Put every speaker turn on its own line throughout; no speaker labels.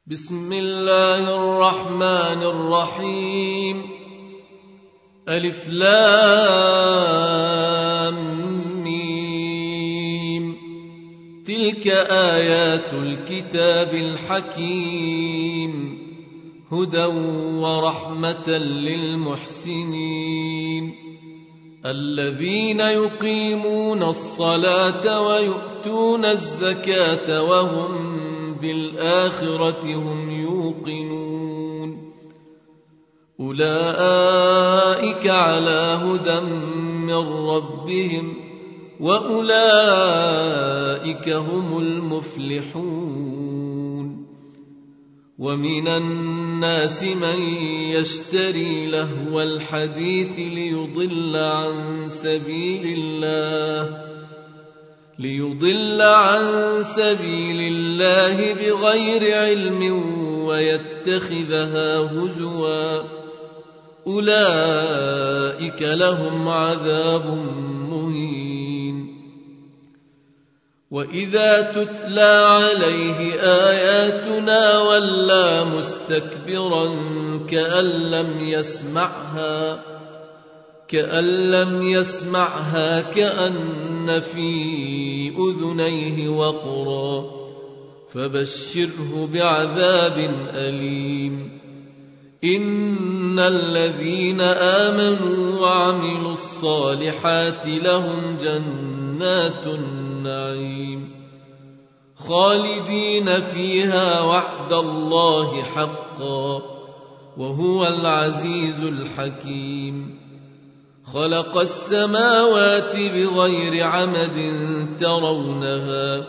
بسم الله الرحمن الرحيم. ألف لام ميم. تلك آيات الكتاب الحكيم هدى ورحمة للمحسنين الذين يقيمون الصلاة ويؤتون الزكاة وهم بالآخرة هم يوقنون أولئك على هدى من ربهم وأولئك هم المفلحون. ومن الناس من يشتري لهو الحديث ليضل عن سبيل الله بغير علم ويتخذها هزوا أولئك لهم عذاب مهين. وإذا تتلى عليه آياتنا ولى مستكبرا كأن لم يسمعها كأن في أذنيه وقرا فبشره بعذاب أليم. إن الذين آمنوا وعملوا الصالحات لهم جنات النعيم خالدين فيها وعد الله حقا وهو العزيز الحكيم. خلق السماوات بغير عمد ترونها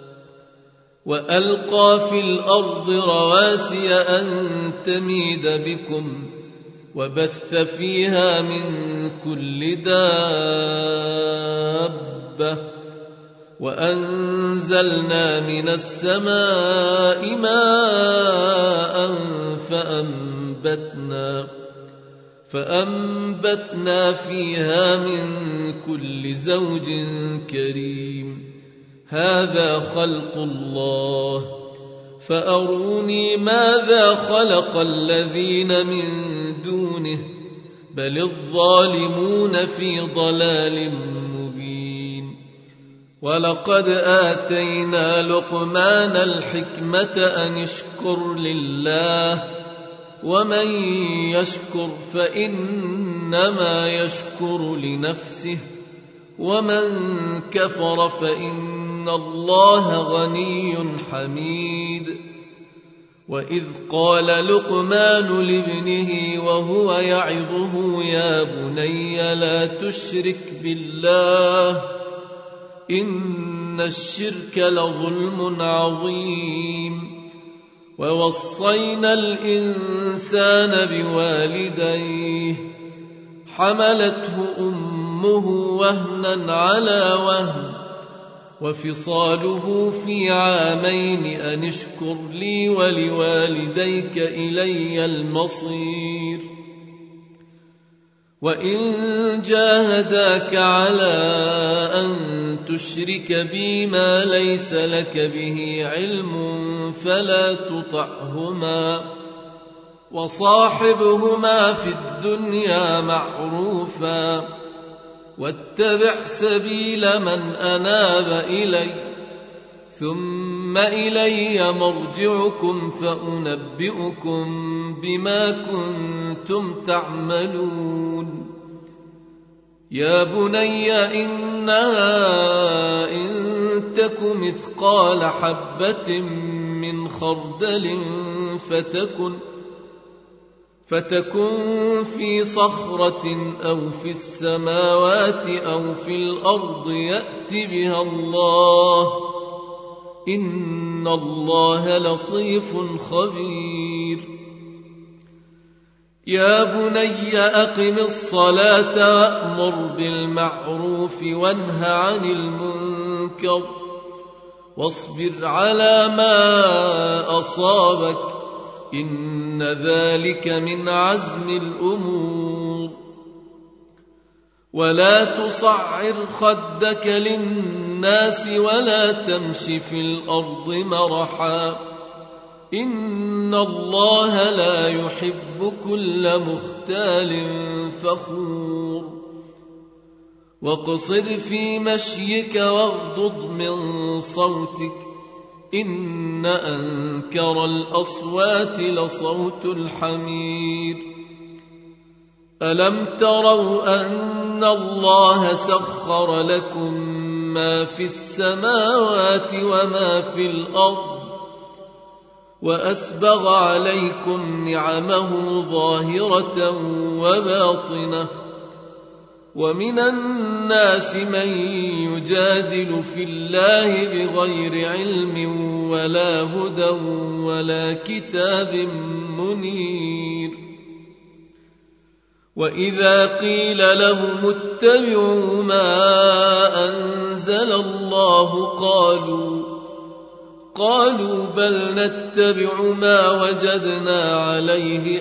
وألقى في الأرض رواسي أن تميد بكم وبث فيها من كل دابة وأنزلنا من السماء ماء فأنبتنا فيها من كل زوج كريم. هذا خلق الله فأروني ماذا خلق الذين من دونه بل الظالمون في ضلال مبين. ولقد آتينا لقمان الحكمة أن اشكر لله ومن يشكر فإنما يشكر لنفسه ومن كفر فإن الله غني حميد. وإذ قال لقمان لابنه وهو يعظه يا بني لا تشرك بالله إن الشرك لظلم عظيم. ووصينا الإنسان بوالديه حملته أمه وهنا على وهن وفصاله في عامين أن اشكر لي ولوالديك إلي المصير. وإن جاهداك على أن تشرك بي ما ليس لك به علم فلا تطعهما وصاحبهما في الدنيا معروفا واتبع سبيل من أناب إلي ثم إلي مرجعكم فأنبئكم بما كنتم تعملون. يا بني إنها إن تك مثقال حبة من خردل فتكن في صخرة أو في السماوات أو في الأرض يأت بها الله إن الله لطيف خبير. يا بني أقم الصلاة وأمر بالمعروف وانه عن المنكر واصبر على ما أصابك إن ذلك من عزم الأمور. ولا تصعر خدك للناس ولا تمش في الأرض مرحا إن الله لا يحب كل مختال فخور واقصد في مشيك واغضض من صوتك إن أنكر الأصوات لصوت الحمير ألم تروا أن الله سخر لكم ما في السماوات وما في الأرض وأسبغ عليكم نعمه ظاهرة وباطنة ومن الناس من يجادل في الله بغير علم ولا هدى ولا كتاب منير وإذا قيل لهم اتبعوا ما أنزل الله قالوا بل نتبع ما وجدنا عليه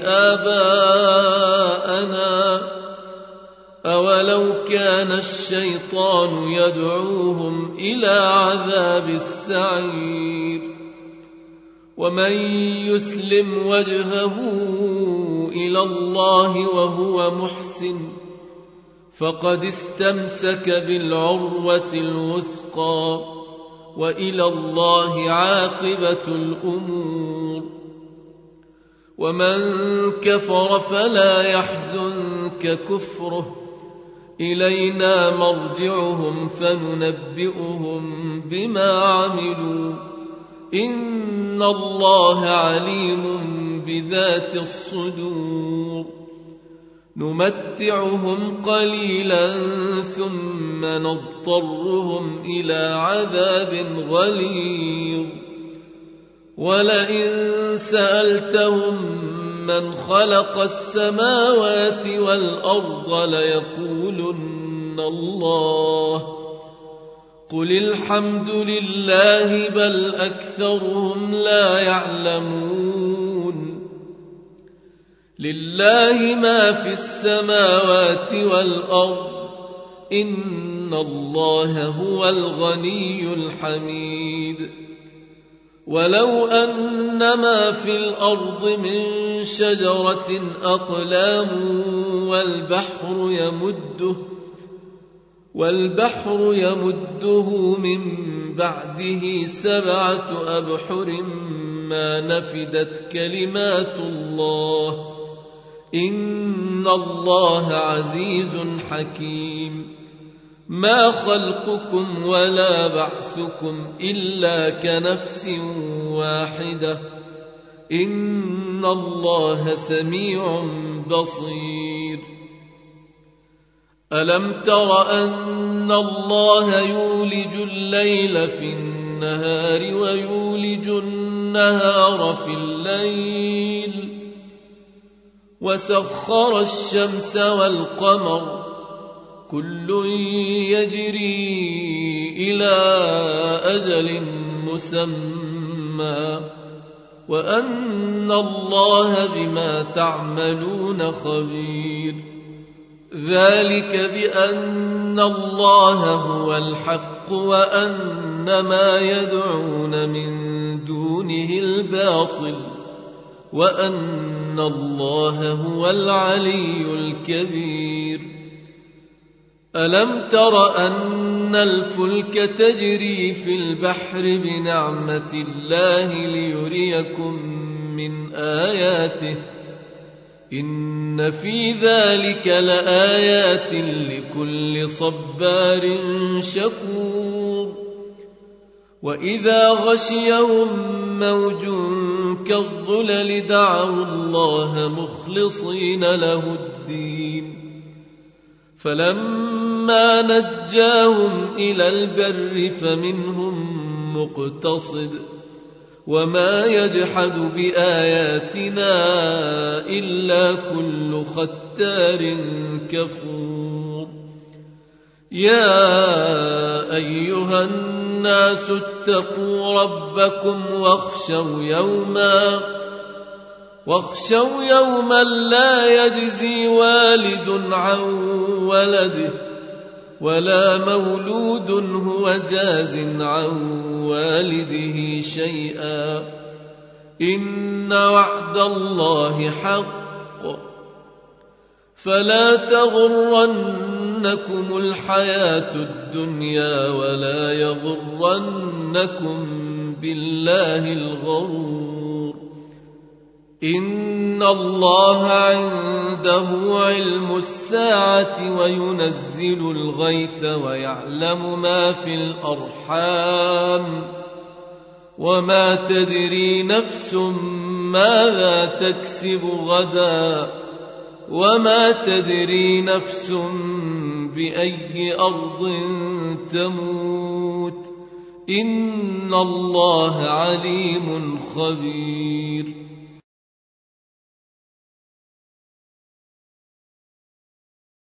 آباءنا أولو كان الشيطان يدعوهم إلى عذاب السعير ومن يسلم وجهه إلى الله وهو محسن فقد استمسك بالعروة الوثقى وإلى الله عاقبة الأمور ومن كفر فلا يحزنك كفره إلينا مرجعهم فننبئهم بما عملوا إن الله عليم بذات الصدور نمتعهم قليلا ثم نضطرهم إلى عذاب غليظ ولئن سألتهم من خلق السماوات والأرض ليقولن الله قل الحمد لله بل أكثرهم لا يعلمون لله ما في السماوات والأرض إن الله هو الغني الحميد ولو أن ما في الأرض من شجرة أقلام والبحر يمده من بعده 7 أبحر ما نفدت كلمات الله إن الله عزيز حكيم ما خلقكم ولا بعثكم إلا كنفس واحدة إن الله سميع بصير ألم تر أن الله يولج الليل في النهار ويولج النهار في الليل وسخر الشمس والقمر كل يجري إلى أجل مسمى وأن الله بما تعملون خبير ذلك بأن الله هو الحق وأن ما يدعون من دونه الباطل وأن الله هو العلي الكبير ألم تر أن الفلك تجري في البحر بنعمة الله ليريكم من آياته إن في ذلك لآيات لكل صبار شكور وإذا غشيهم موج كالظلل دعوا الله مخلصين له الدين فلما نجاهم إلى البر فمنهم مقتصد وما يجحد بآياتنا إلا كل ختار كفور يا أيها الناس اتقوا ربكم واخشوا يوما لا يجزي والد عن ولده ولا مولود هو جاز عن والده شيئا إن وعد الله حق فلا تغرنكم الحياة الدنيا ولا يغرنكم بالله الغرور إن الله عنده علم الساعة وينزل الغيث ويعلم ما في الأرحام وما تدري نفس ماذا تكسب غدا وما تدري نفس بأي أرض تموت إن الله عليم خبير